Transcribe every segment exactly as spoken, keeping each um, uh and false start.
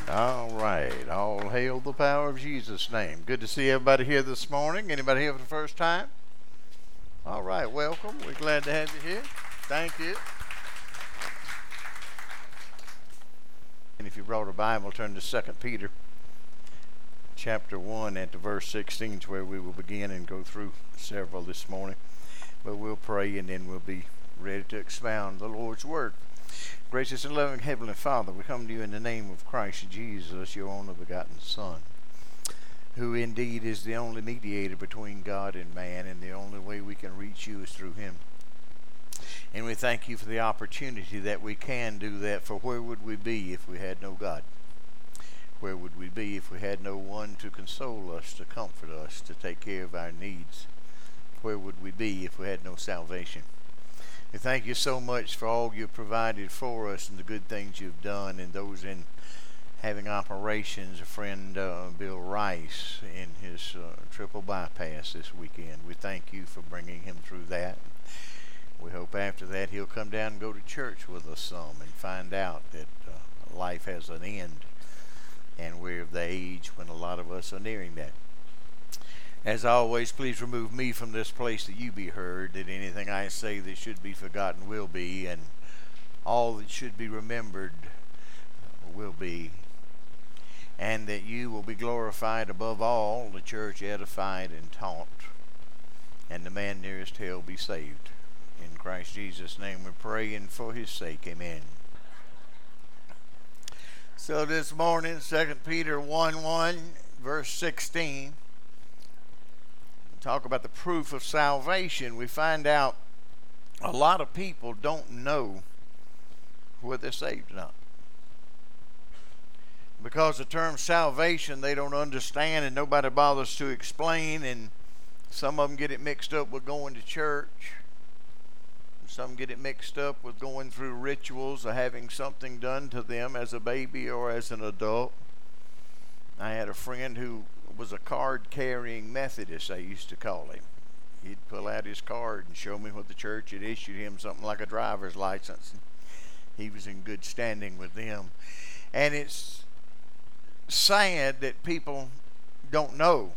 All right. All hail the power of Jesus' name. Good to see everybody here this morning. Anybody here for the first time? All right. Welcome. We're glad to have you here. Thank you. And if you brought a Bible, turn to Second Peter chapter one at the verse sixteen is where we will begin and go through several this morning. But we'll pray and then we'll be ready to expound the Lord's Word. Gracious and loving Heavenly Father, we come to you in the name of Christ Jesus, your only begotten Son, who indeed is the only mediator between God and man, and the only way we can reach you is through him. And we thank you for the opportunity that we can do that, for where would we be if we had no God? Where would we be if we had no one to console us, to comfort us, to take care of our needs? Where would we be if we had no salvation? We thank you so much for all you've provided for us and the good things you've done, and those in having operations. A friend, uh, Bill Rice, in his uh, triple bypass this weekend. We thank you for bringing him through that. We hope after that he'll come down and go to church with us some and find out that uh, life has an end, and we're of the age when a lot of us are nearing that. As always, please remove me from this place that you be heard, that anything I say that should be forgotten will be, and all that should be remembered will be, and that you will be glorified above all, the church edified and taught, and the man nearest hell be saved. In Christ Jesus' name we pray, and for his sake, amen. So this morning, Second Peter one one, verse sixteen, talk about the proof of salvation. We find out a lot of people don't know whether they're saved or not. Because the term salvation they don't understand, and nobody bothers to explain, and some of them get it mixed up with going to church. Some get it mixed up with going through rituals or having something done to them as a baby or as an adult. I had a friend who was a card-carrying Methodist, I used to call him. He'd pull out his card and show me what the church had issued him, something like a driver's license. He was in good standing with them. And it's sad that people don't know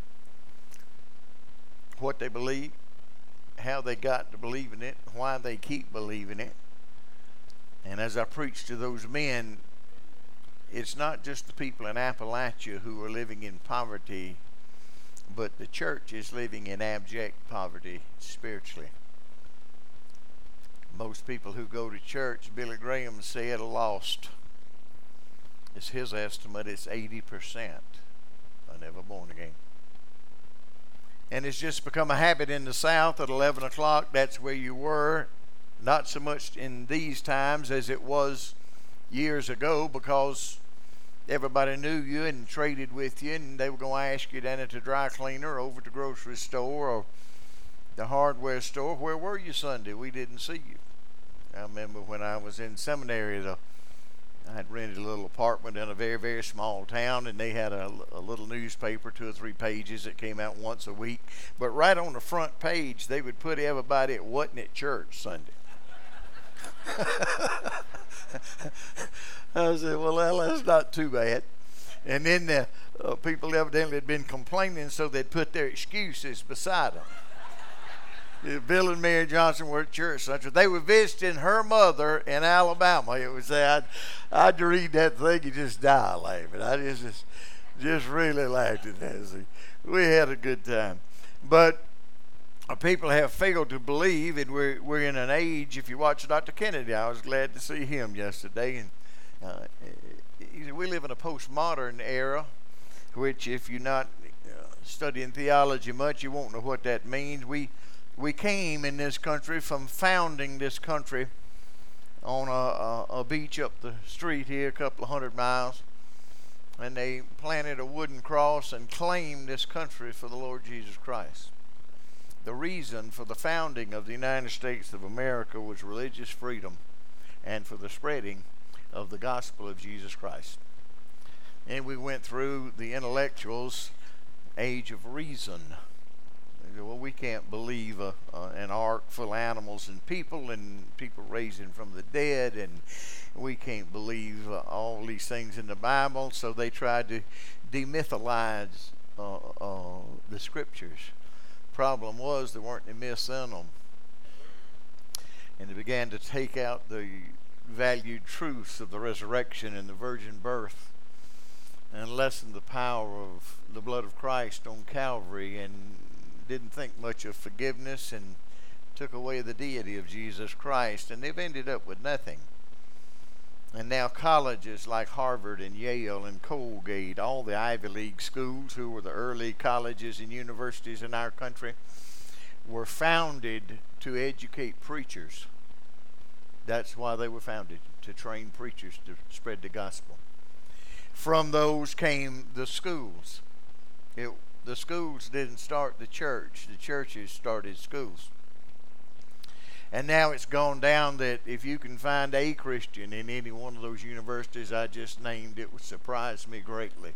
what they believe, how they got to believing it, why they keep believing it. And as I preach to those men, it's not just the people in Appalachia who are living in poverty, but the church is living in abject poverty spiritually. Most people who go to church, Billy Graham said, are lost. It's his estimate, it's eighty percent are never born again. And it's just become a habit in the South at eleven o'clock, that's where you were. Not so much in these times as it was years ago, because everybody knew you and traded with you, and they were going to ask you down at the dry cleaner, or over at the grocery store, or the hardware store, where were you Sunday? We didn't see you. I remember when I was in seminary, the, I had rented a little apartment in a very, very small town, and they had a, a little newspaper, two or three pages, that came out once a week. But right on the front page, they would put everybody that wasn't at church Sunday. I said, well, that's not too bad. And then the uh, people evidently had been complaining, so they'd put their excuses beside them. Bill and Mary Johnson were at church Sunday. They were visiting her mother in Alabama. It was I'd, I'd read that thing and just die laughing. I just, just, just really laughed at that. See, we had a good time. But people have failed to believe, and we're we're in an age. If you watch Doctor Kennedy, I was glad to see him yesterday, and uh, he, we live in a postmodern era, which if you're not uh, studying theology much, you won't know what that means. We we came in this country from founding this country on a, a, a beach up the street here, a couple of hundred miles, and they planted a wooden cross and claimed this country for the Lord Jesus Christ. The reason for the founding of the United States of America was religious freedom and for the spreading of the gospel of Jesus Christ. And we went through the intellectuals' age of reason. Well, we can't believe a, uh, an ark full of animals and people and people raising from the dead, and we can't believe uh, all these things in the Bible. So they tried to demythalize uh, uh, the scriptures. Problem was there weren't any myths in them, and they began to take out the valued truths of the resurrection and the virgin birth, and lessen the power of the blood of Christ on Calvary, and didn't think much of forgiveness, and took away the deity of Jesus Christ, and they've ended up with nothing. And now colleges like Harvard and Yale and Colgate, all the Ivy League schools, who were the early colleges and universities in our country, were founded to educate preachers. That's why they were founded, to train preachers to spread the gospel. From those came the schools. It, the schools didn't start the church. The churches started schools. And now it's gone down that if you can find a Christian in any one of those universities I just named, it would surprise me greatly.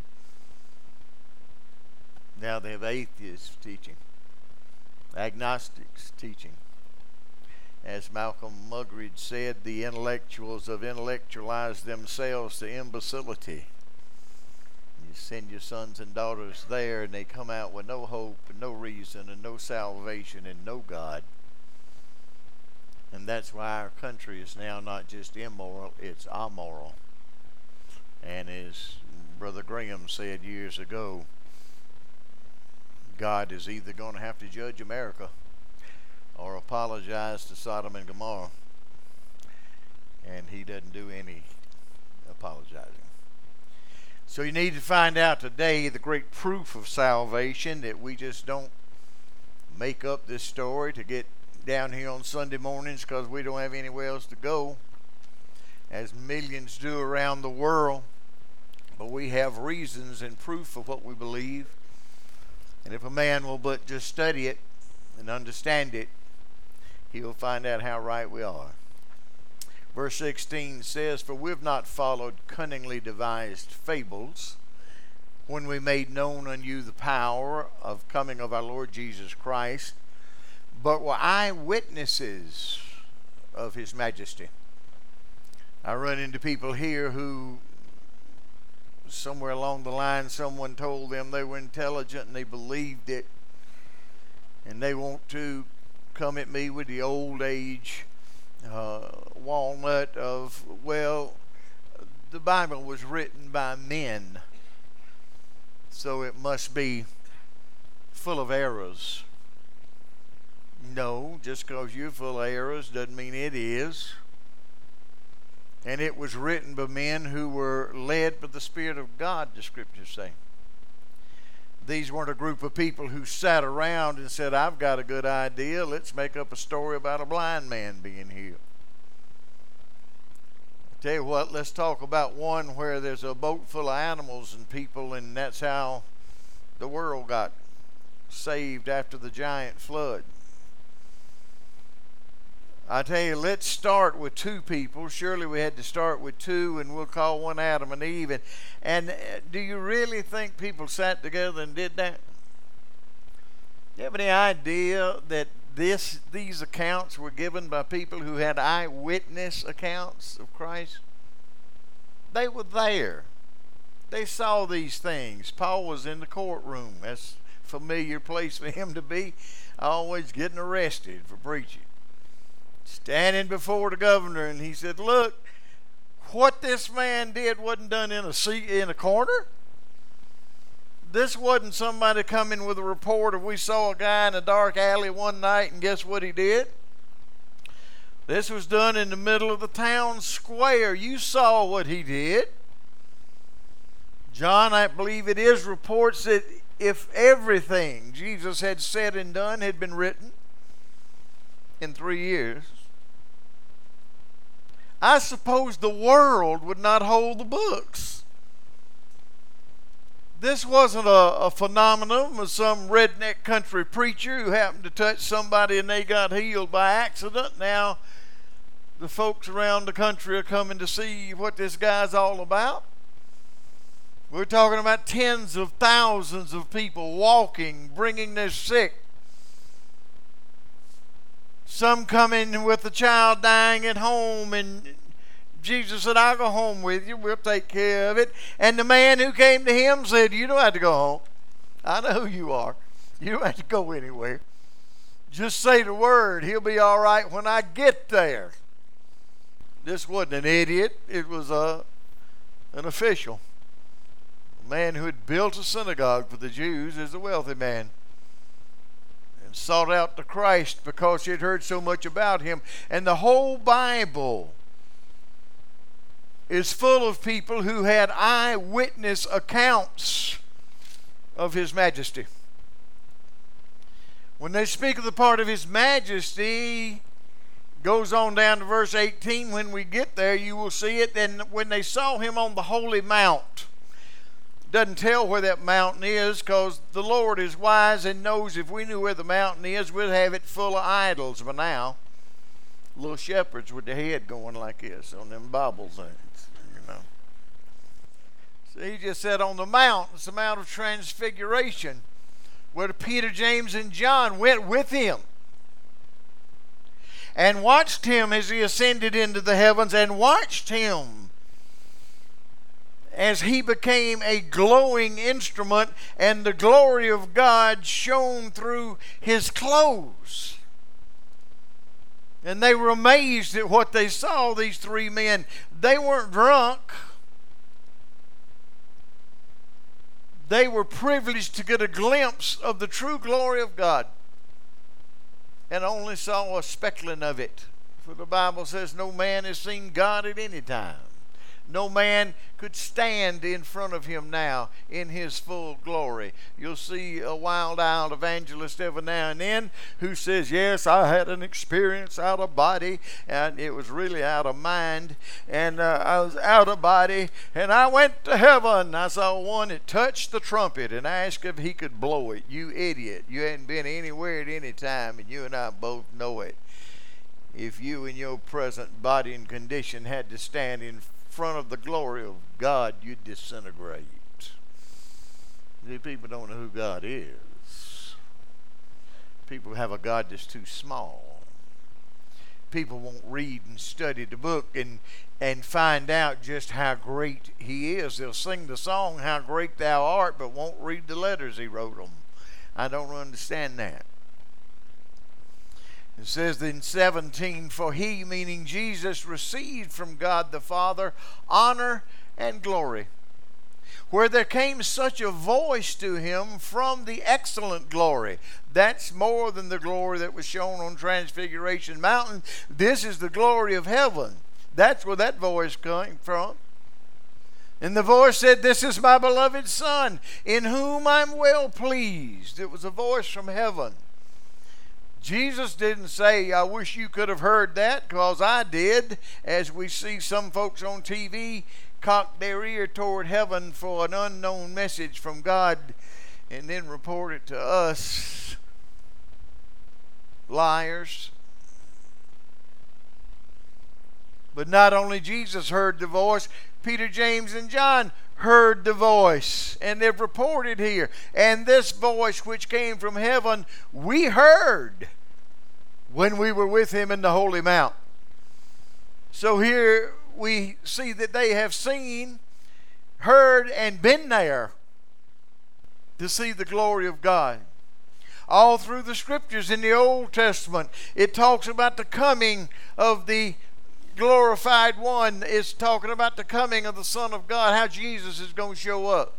Now they have atheists teaching, agnostics teaching. As Malcolm Muggeridge said, the intellectuals have intellectualized themselves to imbecility. You send your sons and daughters there, and they come out with no hope and no reason and no salvation and no God. And that's why our country is now not just immoral, it's amoral. And as Brother Graham said years ago, God is either going to have to judge America or apologize to Sodom and Gomorrah. And he doesn't do any apologizing. So you need to find out today the great proof of salvation, that we just don't make up this story to get down here on Sunday mornings because we don't have anywhere else to go, as millions do around the world. But we have reasons and proof of what we believe. And if a man will but just study it and understand it, he'll find out how right we are. Verse sixteen says, "For we have not followed cunningly devised fables, when we made known unto you the power of coming of our Lord Jesus Christ, but were eyewitnesses of his majesty." I run into people here who, somewhere along the line, someone told them they were intelligent and they believed it, and they want to come at me with the old age uh, walnut of, well, the Bible was written by men, so it must be full of errors. No, just because you're full of errors doesn't mean it is. And it was written by men who were led by the Spirit of God, the scriptures say. These weren't a group of people who sat around and said, "I've got a good idea, let's make up a story about a blind man being healed." I tell you what, let's talk about one where there's a boat full of animals and people, and that's how the world got saved after the giant flood. I tell you, let's start with two people. Surely we had to start with two, and we'll call one Adam and Eve. And, and do you really think people sat together and did that? Do you have any idea that this these accounts were given by people who had eyewitness accounts of Christ? They were there. They saw these things. Paul was in the courtroom. That's a familiar place for him to be. Always getting arrested for preaching. Standing before the governor, and he said, "Look, what this man did wasn't done in a seat in a corner. This wasn't somebody coming with a report of, we saw a guy in a dark alley one night and guess what he did. This was done in the middle of the town square. You saw what he did." John, I believe it is, reports that if everything Jesus had said and done had been written in three years, I suppose the world would not hold the books. This wasn't a, a phenomenon of some redneck country preacher who happened to touch somebody and they got healed by accident. Now the folks around the country are coming to see what this guy's all about. We're talking about tens of thousands of people walking, bringing their sick, Some come in with the child dying at home, and Jesus said, I'll go home with you. We'll take care of it. And the man who came to him said, you don't have to go home. I know who you are. You don't have to go anywhere. Just say the word. He'll be all right when I get there. This wasn't an idiot. It was a, an official. A man who had built a synagogue for the Jews is a wealthy man. And sought out the Christ because he had heard so much about him. And the whole Bible is full of people who had eyewitness accounts of his majesty. When they speak of the part of his majesty, goes on down to verse eighteen. When we get there, you will see it. And when they saw him on the holy mount, doesn't tell where that mountain is, because the Lord is wise and knows if we knew where the mountain is, we'd have it full of idols by now. Little shepherds with their head going like this on them Bible things, you know. So he just said on the mount, it's the Mount of Transfiguration, where Peter, James, and John went with him and watched him as he ascended into the heavens, and watched him as he became a glowing instrument, and the glory of God shone through his clothes. And they were amazed at what they saw, these three men. They weren't drunk. They were privileged to get a glimpse of the true glory of God, and only saw a speckling of it. For the Bible says no man has seen God at any time. No man could stand in front of him now in his full glory. You'll see a wild-eyed evangelist every now and then who says, yes, I had an experience out of body, and it was really out of mind, and uh, I was out of body, and I went to heaven. I saw one that touched the trumpet and asked if he could blow it. You idiot. You hadn't been anywhere at any time, and you and I both know it. If you in your present body and condition had to stand in front of the glory of God, you'd disintegrate. See, people don't know who God is. People have a God that's too small. People won't read and study the book and and find out just how great he is. They'll sing the song, How Great Thou Art, but won't read the letters he wrote them. I don't understand that. It says in seventeen, for he, meaning Jesus, received from God the Father honor and glory, where there came such a voice to him from the excellent glory. That's more than the glory that was shown on Transfiguration Mountain. This is the glory of heaven. That's where that voice came from. And the voice said, this is my beloved Son, in whom I'm well pleased. It was a voice from heaven. Jesus didn't say, I wish you could have heard that, because I did, as we see some folks on T V cock their ear toward heaven for an unknown message from God and then report it to us. Liars. But not only Jesus heard the voice, Peter, James, and John heard the voice, and they've reported here. And this voice which came from heaven, we heard when we were with him in the holy mount. So here we see that they have seen, heard, and been there to see the glory of God. All through the scriptures in the Old Testament, it talks about the coming of the glorified one. Is talking about the coming of the Son of God, how Jesus is going to show up.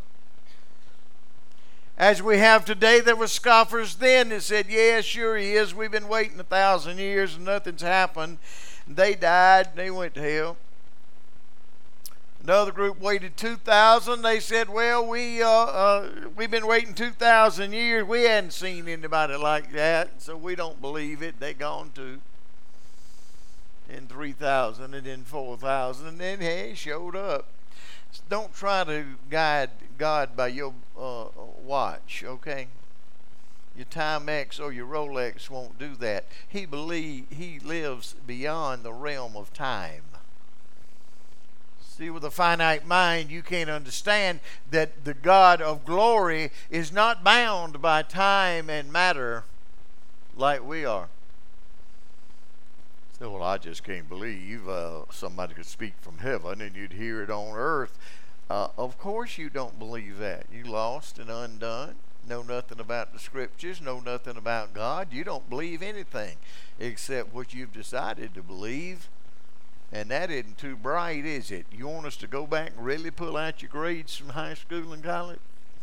As we have today, there were scoffers then that said, yeah, sure he is. We've been waiting a thousand years and nothing's happened. They died and they went to hell. Another group waited two thousand. They said, well, we, uh, uh, we've been waiting two thousand years. We hadn't seen anybody like that, so we don't believe it. They gone too. Then three thousand, and then four thousand, and then hey, he showed up. Don't try to guide God by your uh, watch, okay? Your Timex or your Rolex won't do that. He believe he lives beyond the realm of time. See, with a finite mind, you can't understand that the God of glory is not bound by time and matter like we are. So, well, I just can't believe uh, somebody could speak from heaven and you'd hear it on earth. Uh, of course you don't believe that. You lost and undone, know nothing about the scriptures, know nothing about God. You don't believe anything except what you've decided to believe. And that isn't too bright, is it? You want us to go back and really pull out your grades from high school and college?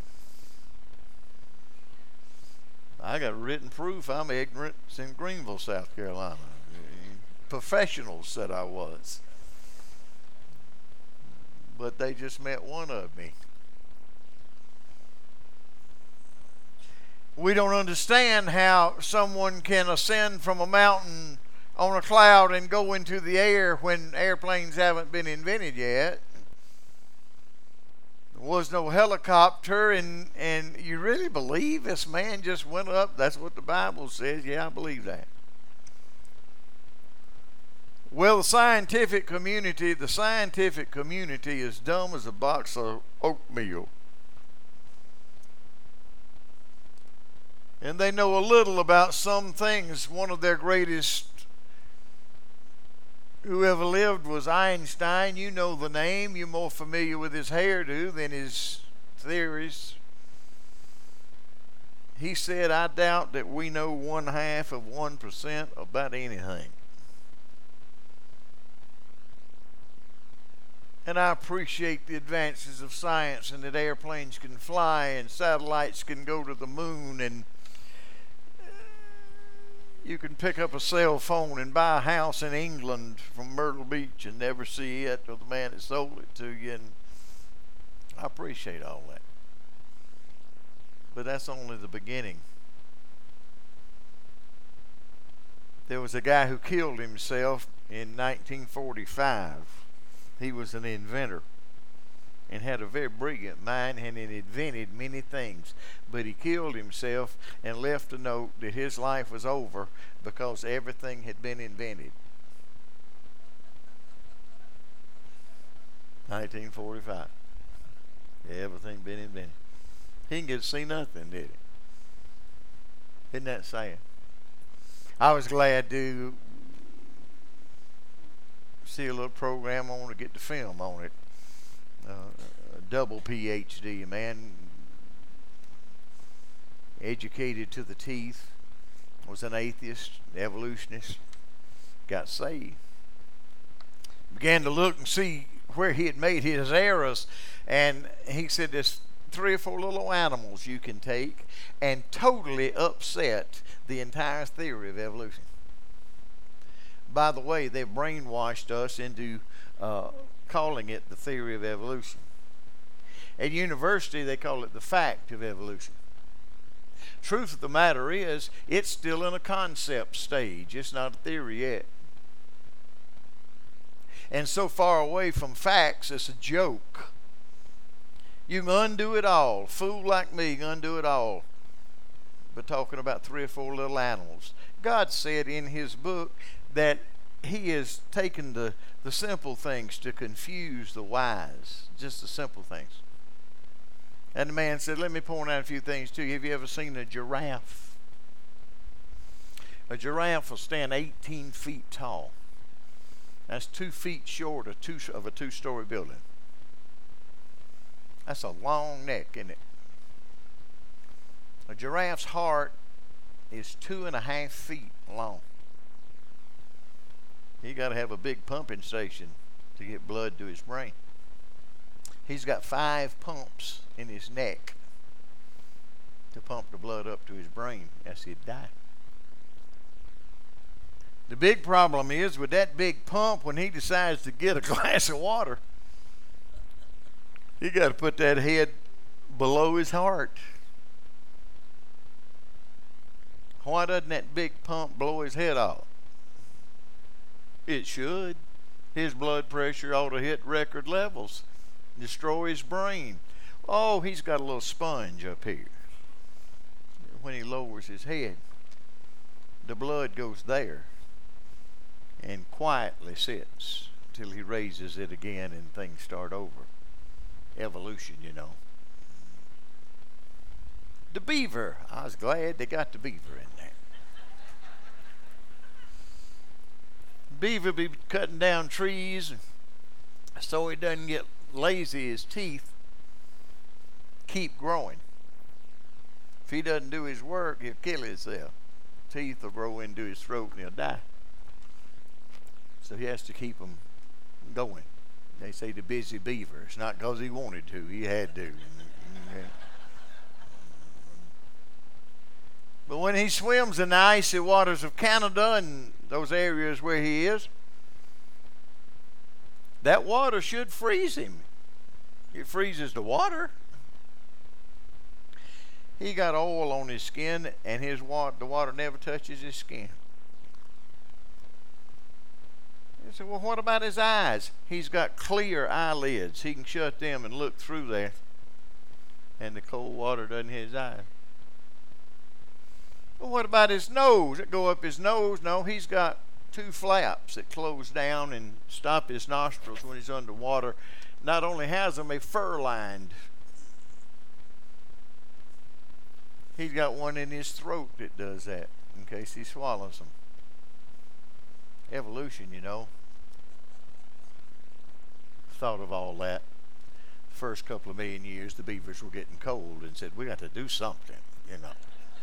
I got written proof I'm ignorant in Greenville, South Carolina. Professionals said I was. But they just met one of me. We don't understand how someone can ascend from a mountain on a cloud and go into the air when airplanes haven't been invented yet. There was no helicopter, and, and you really believe this man just went up? That's what the Bible says. Yeah, I believe that. Well, the scientific community, the scientific community is dumb as a box of oatmeal. And they know a little about some things. One of their greatest who ever lived was Einstein. You know the name. You're more familiar with his hairdo than his theories. He said, I doubt that we know one half of one percent about anything. And I appreciate the advances of science, and that airplanes can fly and satellites can go to the moon, and you can pick up a cell phone and buy a house in England from Myrtle Beach and never see it or the man that sold it to you. And I appreciate all that. But that's only the beginning. There was a guy who killed himself in nineteen forty-five. He was an inventor and had a very brilliant mind, and had invented many things. But he killed himself and left a note that his life was over because everything had been invented. nineteen forty-five. Everything been invented. He didn't get to see nothing, did he? Isn't that sad? I was glad to see a little program on to get the film on it. Uh, a double P H D, a man educated to the teeth, was an atheist, evolutionist, got saved. Began to look and see where he had made his errors, and he said there's three or four little animals you can take and totally upset the entire theory of evolution. By the way, they've brainwashed us into uh, calling it the theory of evolution. At university, they call it the fact of evolution. Truth of the matter is, it's still in a concept stage. It's not a theory yet. And so far away from facts, it's a joke. You can undo it all. Fool like me can undo it all. But talking about three or four little animals. God said in his book that he has taken the, the simple things to confuse the wise. Just the simple things. And the man said, let me point out a few things to you. Have you ever seen a giraffe? A giraffe will stand eighteen feet tall. That's two feet short of, two, of a two-story building. That's a long neck, isn't it? A giraffe's heart is two and a half feet long. You got to have a big pumping station to get blood to his brain. He's got five pumps in his neck to pump the blood up to his brain as he'd die. The big problem is with that big pump, when he decides to get a glass of water, he got to put that head below his heart. Why doesn't that big pump blow his head off? It should. His blood pressure ought to hit record levels. Destroy his brain. Oh, he's got a little sponge up here. When he lowers his head, the blood goes there and quietly sits till he raises it again and things start over. Evolution, you know. The beaver. I was glad they got the beaver in there. beaver be cutting down trees so he doesn't get lazy. His teeth keep growing. If he doesn't do his work, he'll kill himself. Teeth will grow into his throat and he'll die. So he has to keep them going. They say the busy beaver. It's not because he wanted to. He had to. But when he swims in the icy waters of Canada and those areas where he is, that water should freeze him. It freezes the water. He got oil on his skin, and his water, the water never touches his skin. You say, well, what about his eyes? He's got clear eyelids. He can shut them and look through there, and the cold water doesn't hit his eyes. Well, what about his nose? It go up his nose? No, he's got two flaps that close down and stop his nostrils when he's underwater. Not only has them, they fur-lined. He's got one in his throat that does that in case he swallows them. Evolution, you know. Thought of all that. The first couple of million years, the beavers were getting cold and said, we got to do something, you know.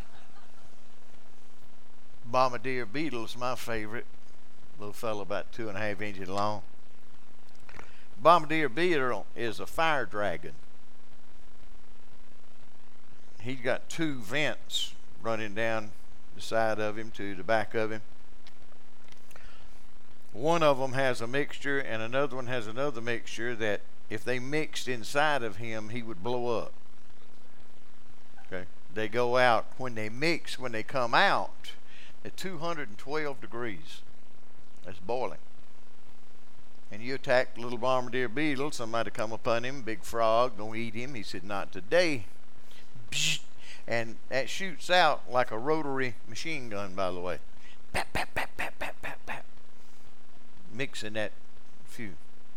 Bombardier beetle's my favorite. Little fellow about two and a half inches long. Bombardier beetle is a fire dragon. He's got two vents running down the side of him to the back of him. One of them has a mixture and another one has another mixture that if they mixed inside of him, he would blow up. Okay. They go out, when they mix, when they come out, at two hundred twelve degrees. That's boiling. And you attack the little bombardier beetle, somebody come upon him, big frog, gonna eat him. He said, not today. And that shoots out like a rotary machine gun, by the way. Pap, pap, pap, pap, pap, pap, pap. Mixing that few.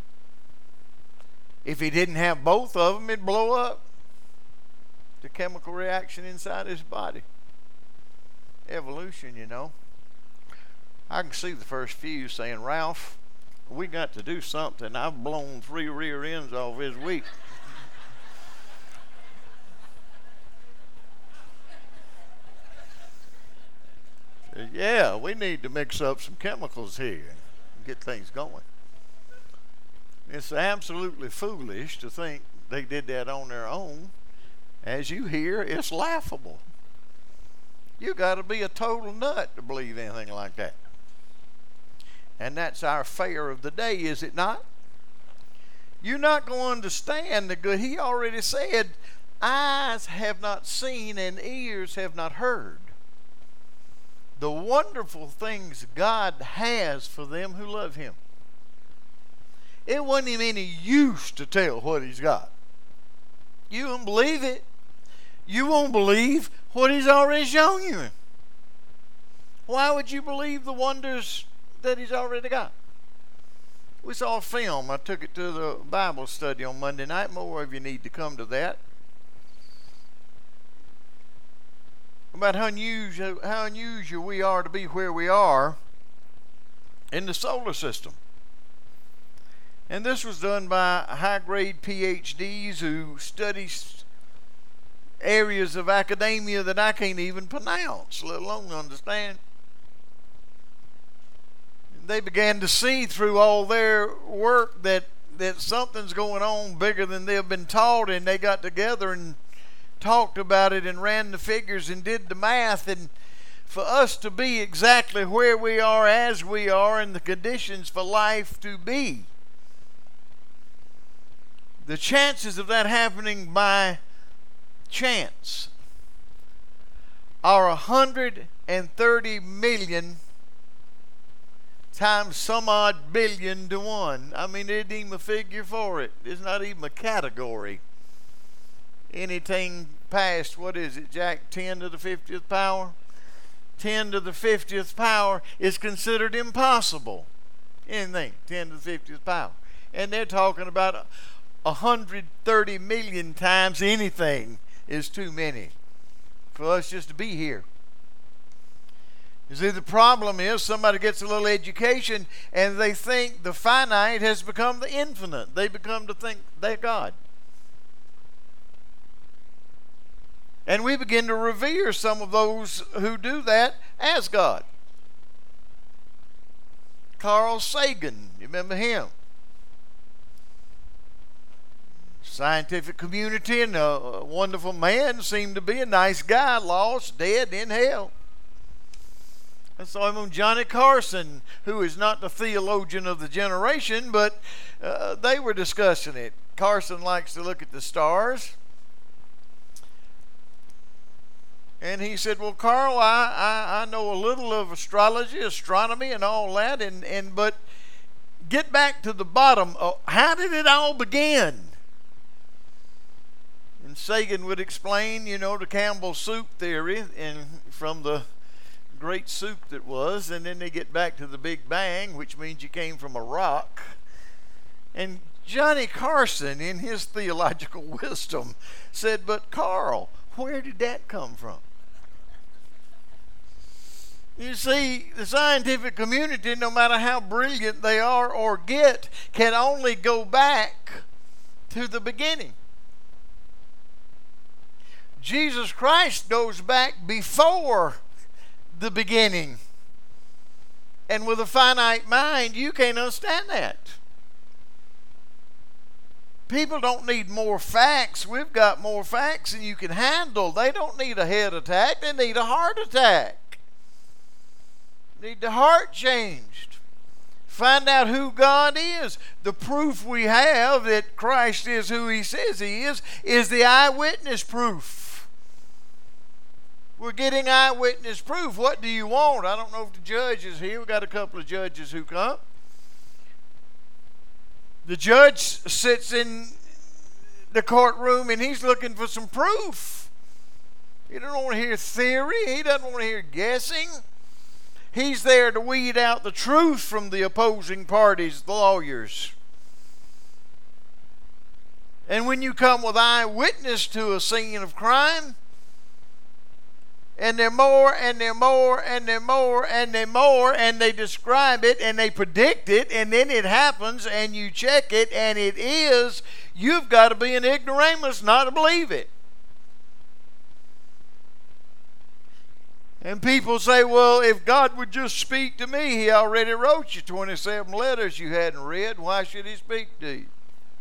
If he didn't have both of them, it'd blow up. The chemical reaction inside his body. Evolution, you know. I can see the first few saying, Ralph, we got to do something. I've blown three rear ends off this week. Yeah, we need to mix up some chemicals here and get things going. It's absolutely foolish to think they did that on their own. As you hear, it's laughable. You got to be a total nut to believe anything like that. And that's our fare of the day, is it not? You're not going to understand the good. He already said, eyes have not seen and ears have not heard the wonderful things God has for them who love him. It wasn't him any use to tell what he's got. You won't believe it. You won't believe what he's already shown you. Why would you believe the wonders that he's already got? We saw a film. I took it to the Bible study on Monday night. More of you need to come to that. About how unusual, how unusual we are to be where we are in the solar system. And this was done by high-grade P H Ds who study areas of academia that I can't even pronounce, let alone understand. They began to see through all their work that, that something's going on bigger than they've been taught, and they got together and talked about it and ran the figures and did the math. And for us to be exactly where we are as we are in the conditions for life to be, the chances of that happening by chance are one hundred thirty million times some odd billion to one. I mean, there isn't even a figure for it. There's not even a category. Anything past, what is it, Jack, ten to the fiftieth power? ten to the fiftieth power is considered impossible. Anything, ten to the fiftieth power. And they're talking about one hundred thirty million times anything is too many for us just to be here. You see, the problem is somebody gets a little education and they think the finite has become the infinite. They become to think they're God. And we begin to revere some of those who do that as God. Carl Sagan, you remember him? Scientific community, and a wonderful man, seemed to be a nice guy, lost, dead, in hell. And so I'm on Johnny Carson, who is not the theologian of the generation, but uh, they were discussing it. Carson likes to look at the stars. And he said, well, Carl, I, I, I know a little of astrology, astronomy, and all that, and, and but get back to the bottom. Of, how did it all begin? And Sagan would explain, you know, the Campbell soup theory, and from the great soup that was, and then they get back to the Big Bang, which means you came from a rock. And Johnny Carson, in his theological wisdom, said, but Carl, where did that come from? You see, the scientific community, no matter how brilliant they are or get, can only go back to the beginning. Jesus Christ goes back before the beginning. And with a finite mind, you can't understand that. People don't need more facts. We've got more facts than you can handle. They don't need a head attack. They need a heart attack. They need the heart changed. Find out who God is. The proof we have that Christ is who He says He is is the eyewitness proof. We're getting eyewitness proof. What do you want? I don't know if the judge is here. We've got a couple of judges who come. The judge sits in the courtroom and he's looking for some proof. He doesn't want to hear theory. He doesn't want to hear guessing. He's there to weed out the truth from the opposing parties, the lawyers. And when you come with eyewitness to a scene of crime, and they're more, and they're more, and they're more, and they're more, and they describe it, and they predict it, and then it happens, and you check it, and it is, you've got to be an ignoramus not to believe it. And people say, well, if God would just speak to me, He already wrote you twenty-seven letters you hadn't read. Why should He speak to you?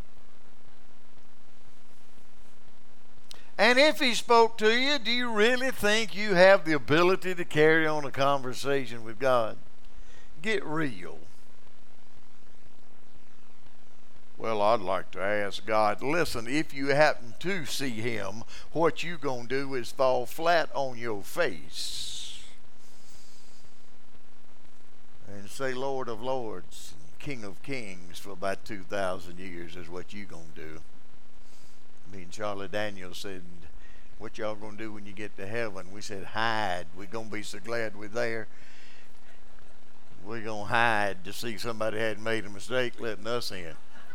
And if He spoke to you, do you really think you have the ability to carry on a conversation with God? Get real. Well, I'd like to ask God, listen, if you happen to see Him, what you going to do is fall flat on your face and say, Lord of Lords, King of Kings for about two thousand years is what you going to do. Me and Charlie Daniels said, what y'all going to do when you get to heaven? We said, hide. We're going to be so glad we're there. We're going to hide to see somebody hadn't made a mistake letting us in.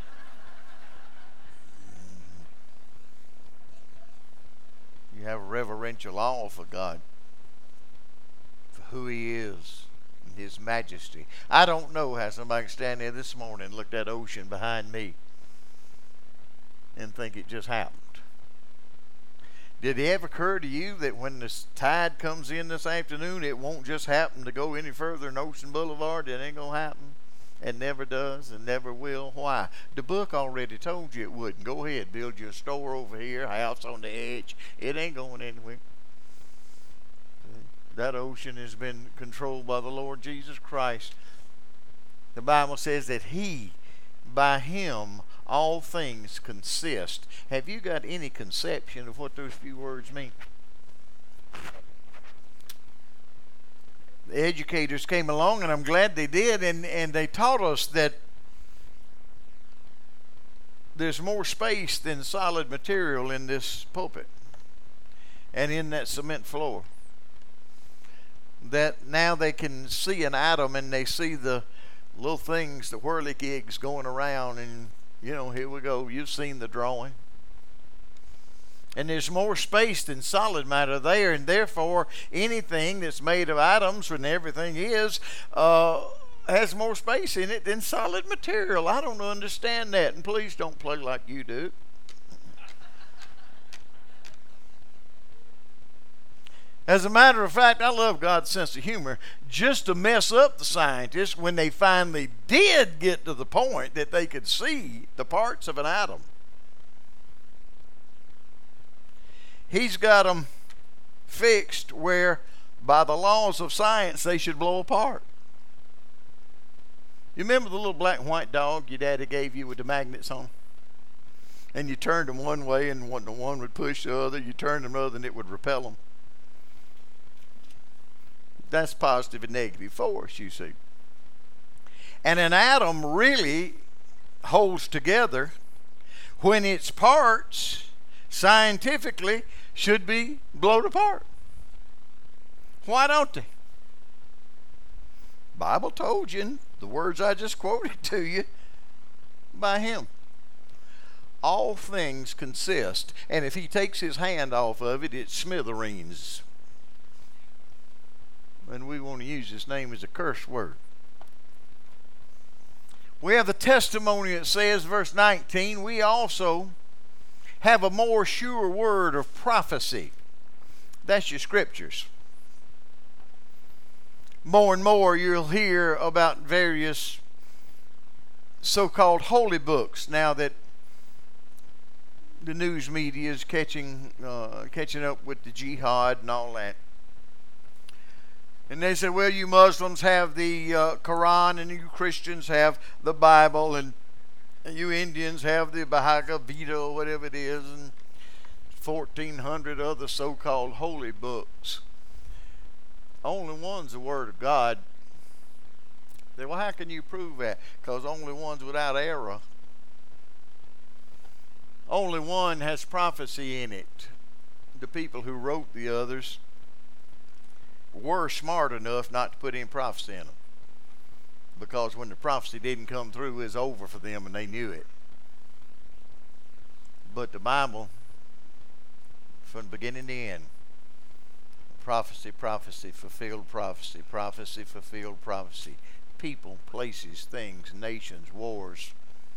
You have a reverential awe for God, for who He is, and His majesty. I don't know how somebody can stand there this morning and look at that ocean behind me and think it just happened. Did it ever occur to you that when this tide comes in this afternoon, it won't just happen to go any further than Ocean Boulevard? It ain't going to happen. It never does and never will. Why? The book already told you it wouldn't. Go ahead, build you a store over here, house on the edge. It ain't going anywhere. That ocean has been controlled by the Lord Jesus Christ. The Bible says that He, by Him, all things consist. Have you got any conception of what those few words mean? The educators came along, and I'm glad they did, and, and they taught us that there's more space than solid material in this pulpit and in that cement floor. That now they can see an atom, and they see the little things, the whirligigs going around, and you know, here we go. You've seen the drawing. And there's more space than solid matter there, and therefore anything that's made of atoms, and everything is, uh, has more space in it than solid material. I don't understand that, and please don't play like you do. As a matter of fact, I love God's sense of humor. Just to mess up the scientists when they finally did get to the point that they could see the parts of an atom. He's got them fixed where, by the laws of science, they should blow apart. You remember the little black and white dog your daddy gave you with the magnets on? And you turned them one way and one, the one would push the other. You turned them the other and it would repel them. That's positive and negative force, you see. And an atom really holds together when its parts scientifically should be blown apart. Why don't they? Bible told you in the words I just quoted to you by him. All things consist, and if he takes his hand off of it, it's smithereens. And we want to use his name as a curse word. We have the testimony that says, verse nineteen, we also have a more sure word of prophecy. That's your scriptures. More and more you'll hear about various so-called holy books now that the news media is catching uh, catching up with the jihad and all that. And they said, well, you Muslims have the uh, Quran, and you Christians have the Bible, and you Indians have the Bhagavad Gita, or whatever it is, and fourteen hundred other so-called holy books. Only one's the Word of God. They say, well, how can you prove that? Because only one's without error. Only one has prophecy in it. The people who wrote the others were smart enough not to put any prophecy in them, because when the prophecy didn't come through, it was over for them and they knew it. But the Bible, from beginning to end, prophecy, prophecy, fulfilled prophecy, prophecy, fulfilled prophecy, people, places, things, nations, wars.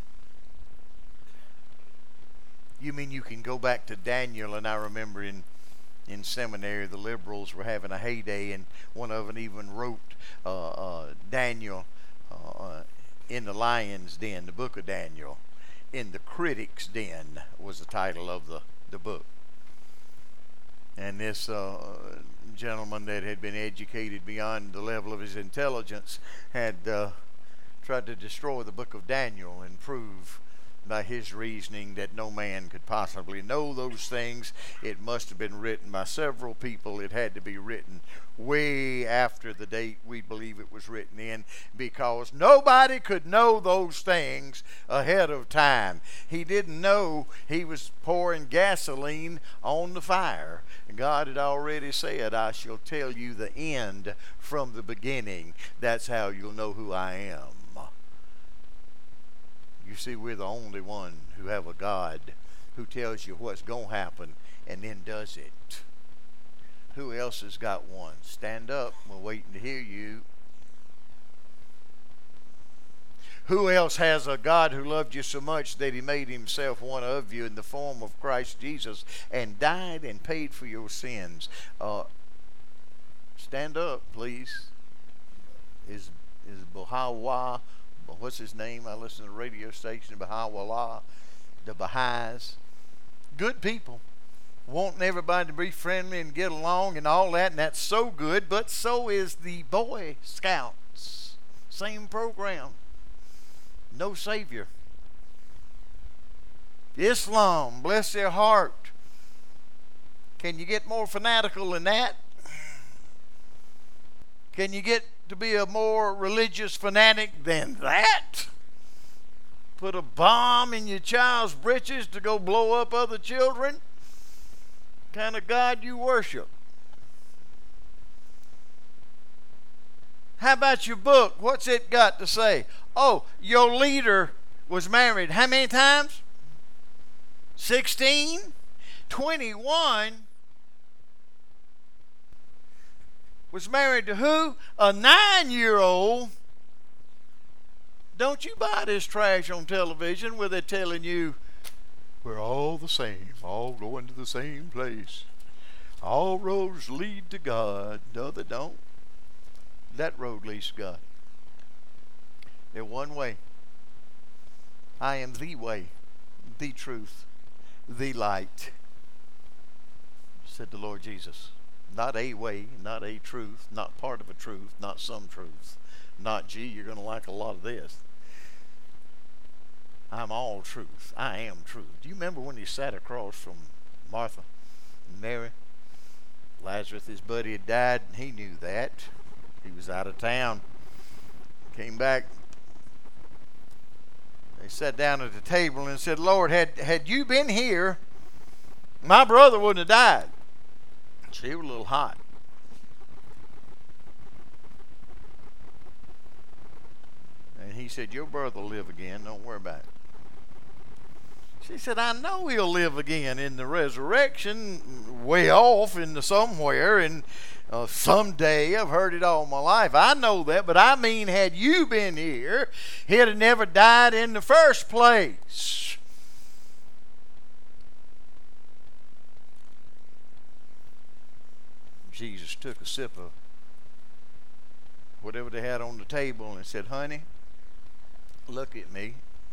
You mean you can go back to Daniel? And I remember in In seminary, the liberals were having a heyday, and one of them even wrote uh, uh, Daniel uh, in the lion's den, the book of Daniel. In the critic's den was the title of the, the book. And this uh, gentleman that had been educated beyond the level of his intelligence had uh, tried to destroy the book of Daniel and prove by his reasoning that no man could possibly know those things. It must have been written by several people. It had to be written way after the date we believe it was written in, because nobody could know those things ahead of time. He didn't know he was pouring gasoline on the fire. God had already said, I shall tell you the end from the beginning. That's how you'll know who I am. You see, we're the only one who have a God who tells you what's going to happen and then does it. Who else has got one? Stand up. We're waiting to hear you. Who else has a God who loved you so much that he made himself one of you in the form of Christ Jesus and died and paid for your sins? Uh, stand up, please. Is is Baha'u'llah, what's his name? I listen to the radio station, Baha'u'llah, the Baha'is. Good people, wanting everybody to be friendly and get along and all that, and that's so good, but so is the Boy Scouts. Same program. No Savior. Islam, bless their heart. Can you get more fanatical than that? Can you get to be a more religious fanatic than that? Put a bomb in your child's britches to go blow up other children? Kind of God you worship? How about your book? What's it got to say? Oh, your leader was married how many times? sixteen? twenty-one, was married to who? A nine-year-old. Don't you buy this trash on television where they're telling you, we're all the same, all going to the same place. All roads lead to God. No, they don't. That road leads to God. There's one way. I am the way, the truth, the light, said the Lord Jesus. Not a way, not a truth, not part of a truth, not some truth. Not, gee, you're going to like a lot of this. I'm all truth. I am truth. Do you remember when he sat across from Martha and Mary? Lazarus, his buddy, had died, and he knew that. He was out of town. Came back. They sat down at the table and said, Lord, had, had you been here, my brother wouldn't have died. She was a little hot. And he said, your brother will live again. Don't worry about it. She said, I know he'll live again in the resurrection, way off in the somewhere, and uh, someday. I've heard it all my life. I know that, but I mean, had you been here, he'd have never died in the first place. Jesus took a sip of whatever they had on the table and said, honey, look at me.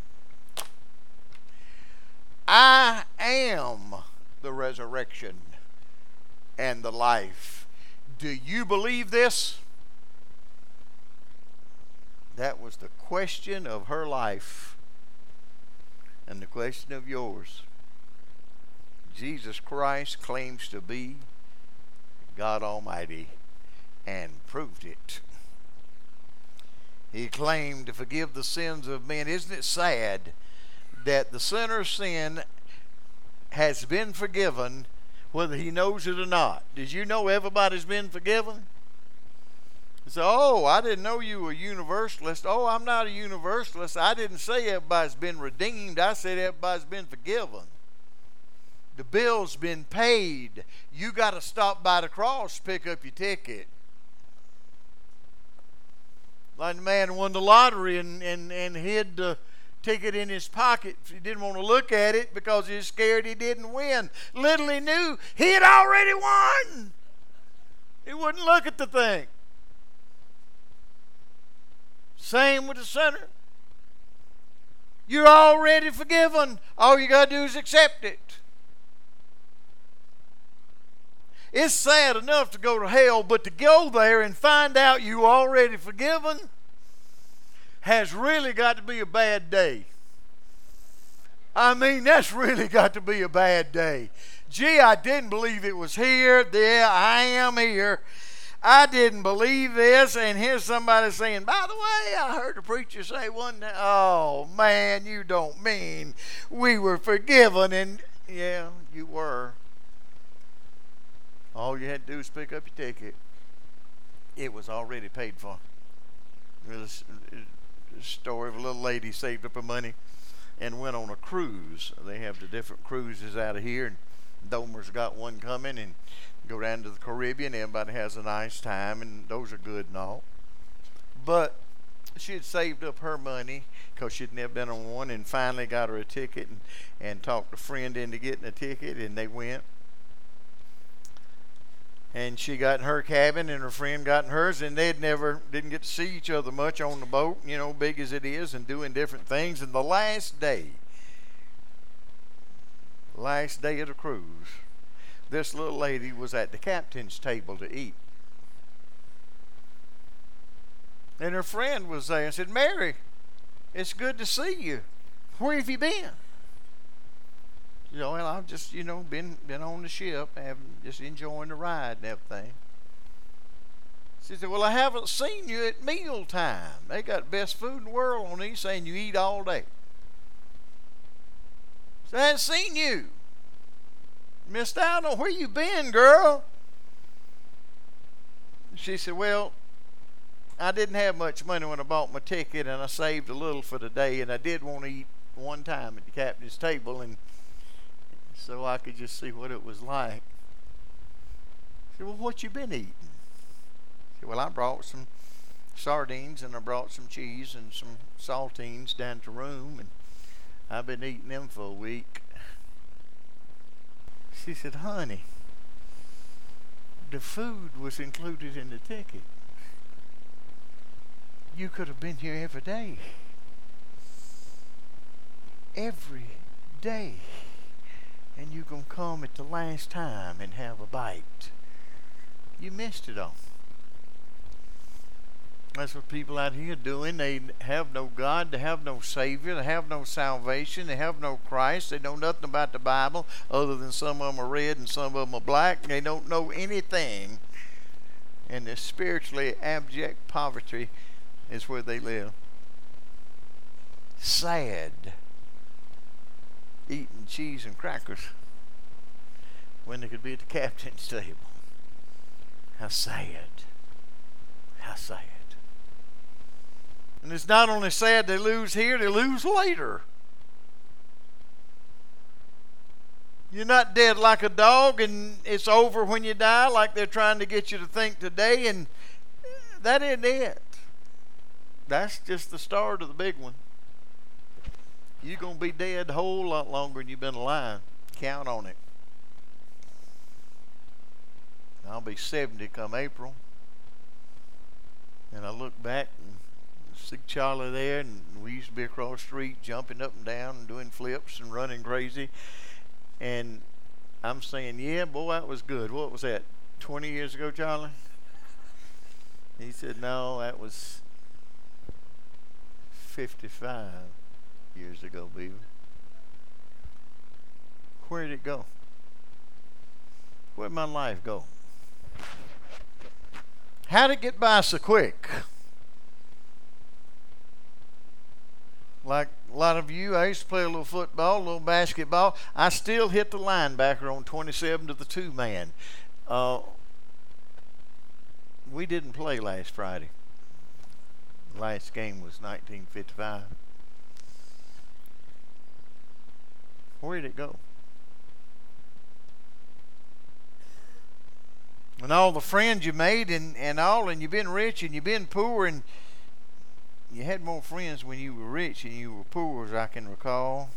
I am the resurrection and the life. Do you believe this? That was the question of her life and the question of yours. Jesus Christ claims to be God Almighty and proved it. He claimed to forgive the sins of men. Isn't it sad that the sinner's sin has been forgiven whether he knows it or not? Did you know everybody's been forgiven? So, oh, I didn't know you were a universalist. Oh, I'm not a universalist. I didn't say everybody's been redeemed. I said everybody's been forgiven. The bill's been paid. You got to stop by the cross to pick up your ticket. Like the man who won the lottery and, and, and hid the ticket in his pocket. He didn't want to look at it because he was scared he didn't win. Little he knew he had already won. He wouldn't look at the thing. Same with the sinner. You're already forgiven. All you got to do is accept it. It's sad enough to go to hell, but to go there and find out you already forgiven has really got to be a bad day. I mean, that's really got to be a bad day. Gee, I didn't believe it was here. There, I am here. I didn't believe this. And here's somebody saying, by the way, I heard a preacher say one day, oh, man, you don't mean we were forgiven. And, yeah, you were. All you had to do was pick up your ticket. It was already paid for. There's a story of a little lady saved up her money and went on a cruise. They have the different cruises out of here, and Domer's got one coming, and go down to the Caribbean. Everybody has a nice time, and those are good and all. But she had saved up her money because she'd never been on one, and finally got her a ticket and, and talked a friend into getting a ticket, and they went. And she got in her cabin, and her friend got in hers, and they'd never, didn't get to see each other much on the boat, you know, big as it is, and doing different things. And the last day, last day of the cruise, this little lady was at the captain's table to eat. And her friend was there and said, Mary, it's good to see you. Where have you been? You know, well, I've just, you know, been been on the ship, having, just enjoying the ride and everything. She said, well, I haven't seen you at mealtime. They got the best food in the world on these, saying you eat all day. So I haven't seen you. Missed out on where you been, girl. She said, well, I didn't have much money when I bought my ticket, and I saved a little for the day, and I did want to eat one time at the captain's table, and so I could just see what it was like. I said, well, what you been eating? I said, well, I brought some sardines and I brought some cheese and some saltines down to the room, and I've been eating them for a week. She said, honey, the food was included in the ticket. You could have been here every day. Every day. And you can come at the last time and have a bite. You missed it all. That's what people out here doing. They have no God, they have no Savior, they have no salvation, they have no Christ, they know nothing about the Bible other than some of them are red and some of them are black. They don't know anything. And the spiritually abject poverty is where they live. Sad. Eating cheese and crackers when they could be at the captain's table. How sad. How sad. And it's not only sad they lose here, they lose later. You're not dead like a dog and it's over when you die like they're trying to get you to think today, and that isn't it. That's just the start of the big one. You're going to be dead a whole lot longer than you've been alive. Count on it. I'll be seventy come April. And I look back and see Charlie there, and we used to be across the street jumping up and down and doing flips and running crazy. And I'm saying, yeah, boy, that was good. What was that, twenty years ago, Charlie? He said, no, that was fifty-five years ago, Beaver. Where'd it go? Where'd my life go? How'd it get by so quick? Like a lot of you, I used to play a little football, a little basketball. I still hit the linebacker on twenty-seven to the two man. Uh, we didn't play last Friday. Last game was nineteen fifty-five. Where did it go? And all the friends you made and, and all, and you've been rich and you've been poor, and you had more friends when you were rich and you were poor, as I can recall.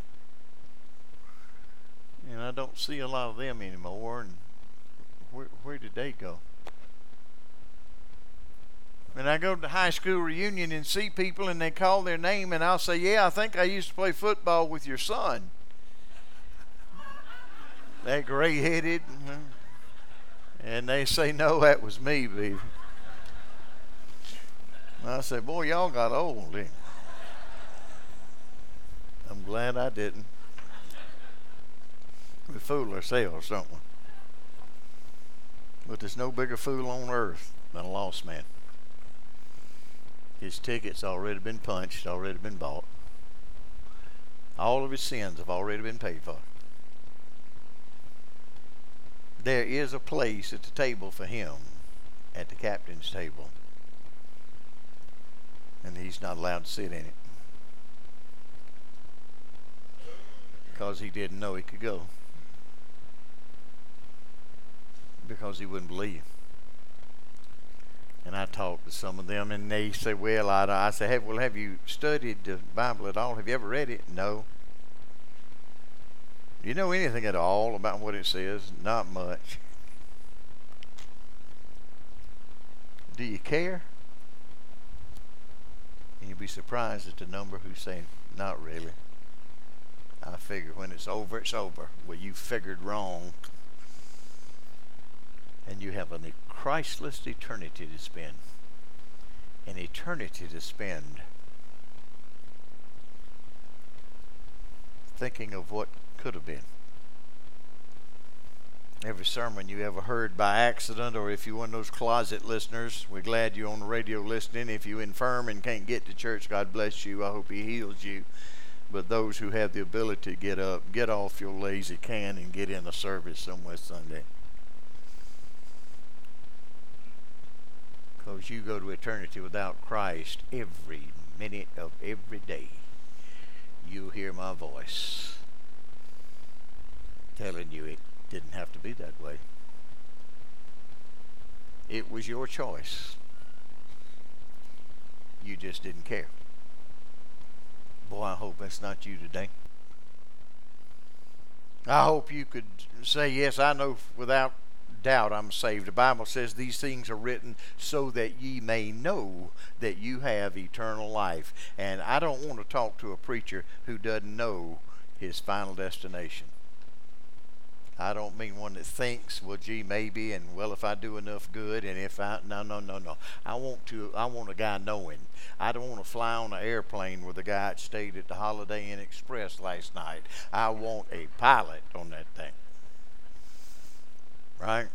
And I don't see a lot of them anymore. And where, where did they go? When I go to the high school reunion and see people and they call their name, and I'll say, yeah, I think I used to play football with your son. That gray-headed. And they say, no, that was me, baby. And I say, boy, y'all got old, didn't you? I'm glad I didn't. We fool ourselves, don't we? But there's no bigger fool on earth than a lost man. His ticket's already been punched, already been bought. All of his sins have already been paid for. There is a place at the table for him, at the captain's table. And he's not allowed to sit in it. Because he didn't know he could go. Because he wouldn't believe. And I talked to some of them, and they say, well, I, I say, hey, well, have you studied the Bible at all? Have you ever read it? No. Do you know anything at all about what it says? Not much. Do you care? And you'll be surprised at the number who say, not really. I figure when it's over, it's over. Well, you figured wrong. And you have a Christless eternity to spend. An eternity to spend thinking of what could have been. Every sermon you ever heard by accident, or if you're one of those closet listeners, we're glad you're on the radio listening. If you're infirm and can't get to church, God bless you. I hope He heals you. But those who have the ability to get up, get off your lazy can and get in a service somewhere Sunday. Because you go to eternity without Christ every minute of every day. You hear my voice. telling you it didn't have to be that way. It was your choice. You just didn't care. Boy, I hope that's not you today. I hope you could say, yes, I know without doubt I'm saved. The Bible says these things are written so that ye may know that you have eternal life. And I don't want to talk to a preacher who doesn't know his final destination. I don't mean one that thinks, well, gee, maybe, and well, if I do enough good, and if I, no, no, no, no. I want to, I want a guy knowing. I don't want to fly on an airplane with the guy that stayed at the Holiday Inn Express last night. I want a pilot on that thing. Right?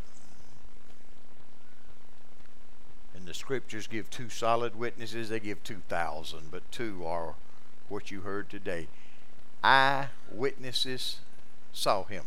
And the scriptures give two solid witnesses. They give two thousand, but two are what you heard today. Eyewitnesses saw him,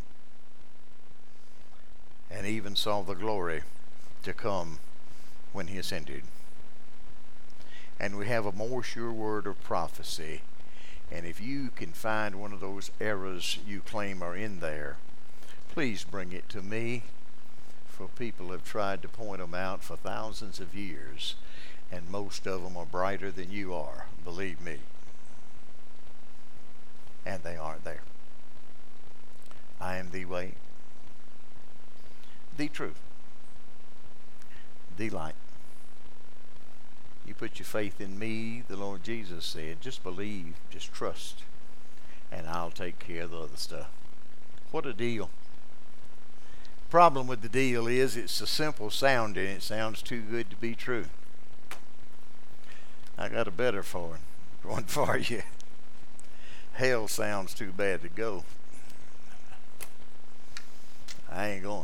and even saw the glory to come when he ascended. And we have a more sure word of prophecy. And if you can find one of those errors you claim are in there, please bring it to me. For people have tried to point them out for thousands of years, and most of them are brighter than you are, believe me. And they aren't there. I am the way, the truth, the light. You put your faith in me, the Lord Jesus said, just believe, just trust, and I'll take care of the other stuff. What a deal. Problem with the deal is it's a simple sounding. It sounds too good to be true. I got a better for one for you. Hell sounds too bad to go. I ain't going.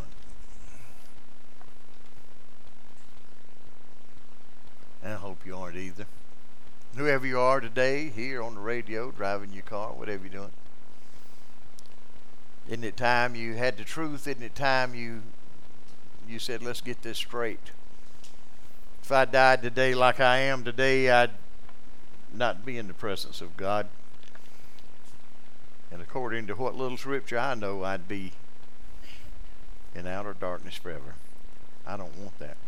I hope you aren't either. Whoever you are today, here on the radio, driving your car, whatever you're doing. Isn't it time you had the truth? Isn't it time you you said, let's get this straight? If I died today like I am today, I'd not be in the presence of God. And according to what little scripture I know, I'd be in outer darkness forever. I don't want that.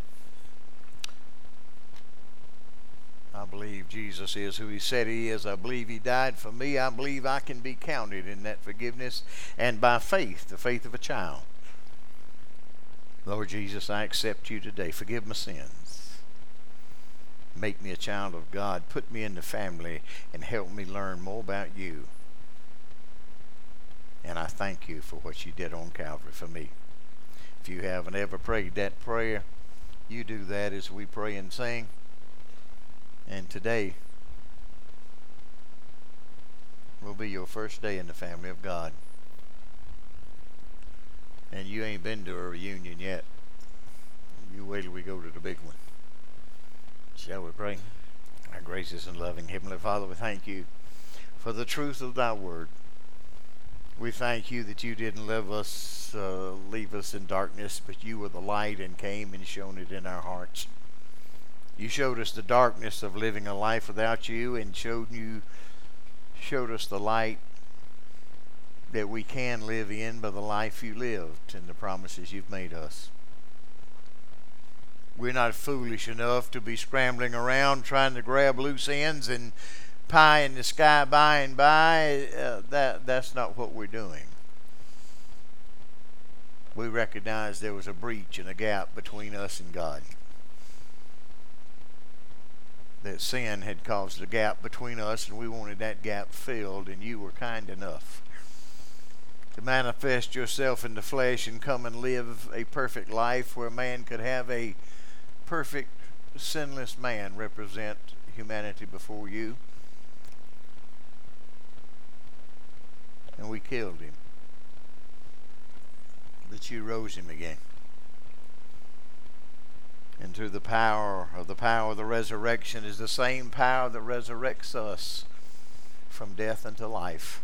I believe Jesus is who he said he is. I believe he died for me. I believe I can be counted in that forgiveness. And by faith, the faith of a child. Lord Jesus, I accept you today. Forgive my sins. Make me a child of God. Put me in the family and help me learn more about you. And I thank you for what you did on Calvary for me. If you haven't ever prayed that prayer, you do that as we pray and sing. And today will be your first day in the family of God. And you ain't been to a reunion yet. You wait till we go to the big one. Shall we pray? Our gracious and loving Heavenly Father, we thank you for the truth of thy word. We thank you that you didn't leave us, uh, leave us in darkness, but you were the light and came and shone it in our hearts. You showed us the darkness of living a life without you, and showed you showed us the light that we can live in by the life you lived and the promises you've made us. We're not foolish enough to be scrambling around trying to grab loose ends and pie in the sky by and by. Uh, that that's not what we're doing. We recognize there was a breach and a gap between us and God. That sin had caused a gap between us, and we wanted that gap filled, and you were kind enough to manifest yourself in the flesh and come and live a perfect life where man could have a perfect, sinless man represent humanity before you. And we killed him. But you rose him again. And through the power of the power of the resurrection is the same power that resurrects us from death unto life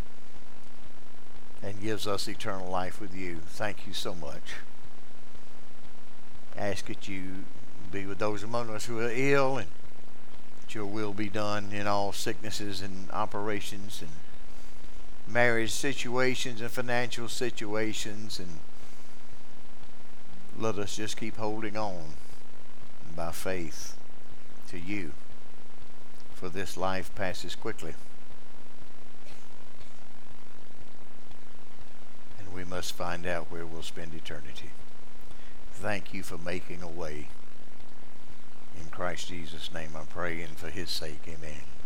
and gives us eternal life with you. Thank you so much. I ask that you be with those among us who are ill, and that your will be done in all sicknesses and operations, and marriage situations and financial situations, and let us just keep holding on by faith to you, for this life passes quickly, and we must find out where we'll spend eternity. Thank you for making a way. In Christ Jesus' name I pray, and for his sake, amen.